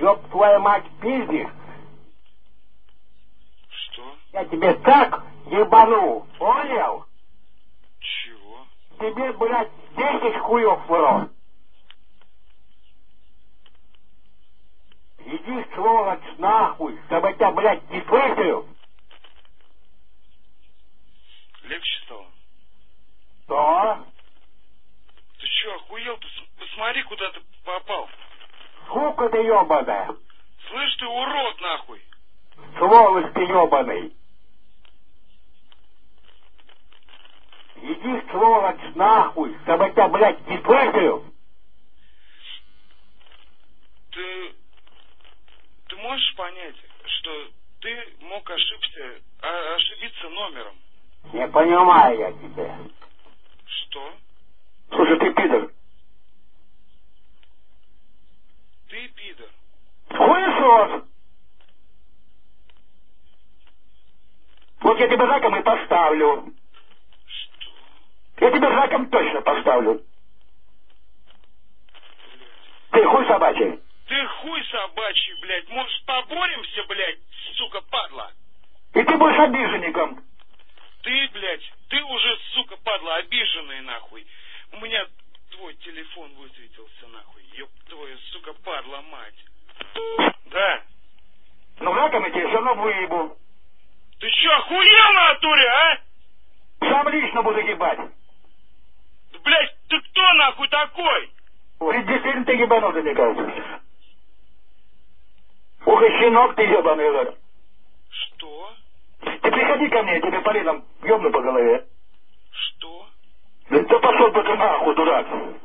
ёб твою мать, пиздишь? Что? Я тебе так ебану, понял? Чего? Тебе, блядь, 10 хуёв в рот. Иди, сволочь, нахуй, чтобы я тебя, блядь, не слышал. Легче стало? Что? Ты чё, охуел? Ты посмотри, куда ты попал. Сука ты ёбаная. Слышь, ты урод, нахуй. Сволочь ты ёбаный. Иди, сволочь, нахуй, чтобы я тебя, блядь, не слышал. Ты можешь понять, что ты мог ошибиться номером? Не понимаю я тебя. Что? Слушай, ты пидор. Ты пидор. Хуесос! Вот я тебя раком и поставлю. Что? Я тебя раком точно поставлю. Блядь. Ты хуй собачий. Ты хуй собачий, блядь. Может, поборемся, блядь, сука, падла? И ты будешь обиженником. Ты, блядь, ты уже, сука, падла, обиженный, нахуй. У меня твой телефон высветился, нахуй. Ёб твою, сука, падла, мать. Да. Ну раком я тебе все равно выебу. Ты чё, охуел на натуре, а? Сам лично буду ебать. Да, блядь, ты кто, нахуй, такой? Ой, действительно ты ебанутый, мне кажется. Ух, и щенок ты ебаный, говорю. Что? Ты приходи ко мне, я тебе полезом ёбну по голове. Что? Да ты пошел бы ты нахуй, дурак.